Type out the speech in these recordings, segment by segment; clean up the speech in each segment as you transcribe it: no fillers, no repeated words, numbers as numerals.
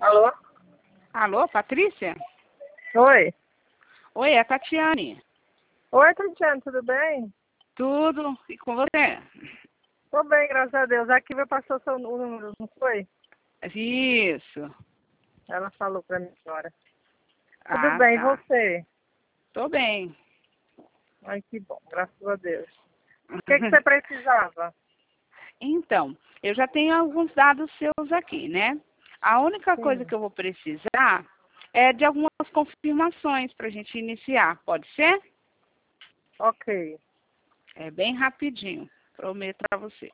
Alô? Alô, Patrícia? Oi. Oi, é a Tatiane. Oi, Tatiana, tudo bem? Tudo? E com você? Tô bem, graças a Deus. Aqui me passou seu número, não foi? Isso. Ela falou pra mim agora. Tudo Ah, bem, e tá. você? Tô bem. Ai, que bom, graças a Deus. O que você precisava? Então, eu já tenho alguns dados seus aqui, né? A única coisa Sim. que eu vou precisar é de algumas confirmações para a gente iniciar. Pode ser? Ok. É bem rapidinho. Prometo para você.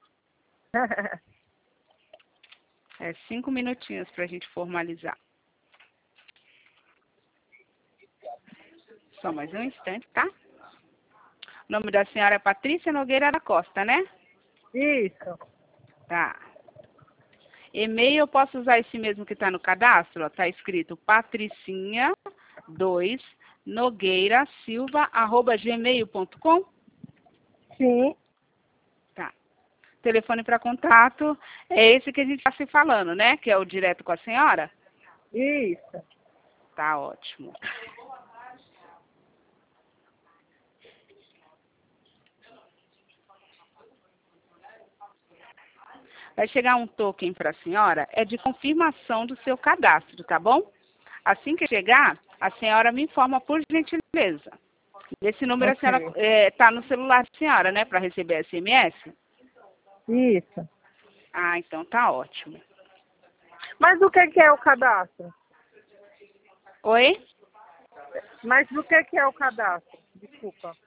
É 5 minutinhos para a gente formalizar. Só mais um instante, tá? O nome da senhora é Patrícia Nogueira da Costa, né? Isso. Tá. E-mail, eu posso usar esse mesmo que está no cadastro? Está escrito patricinha2nogueirasilva@gmail.com. Sim. Tá. Telefone para contato é esse que a gente está se falando, né? Que é o direto com a senhora? Isso. Tá ótimo. Vai chegar um token para a senhora, é de confirmação do seu cadastro, tá bom? Assim que chegar, a senhora me informa por gentileza. Esse número a senhora Ok. está no celular da senhora, né? Para receber SMS? Isso. Ah, então tá ótimo. Mas o que é o cadastro? Oi? Mas o que é o cadastro? Desculpa.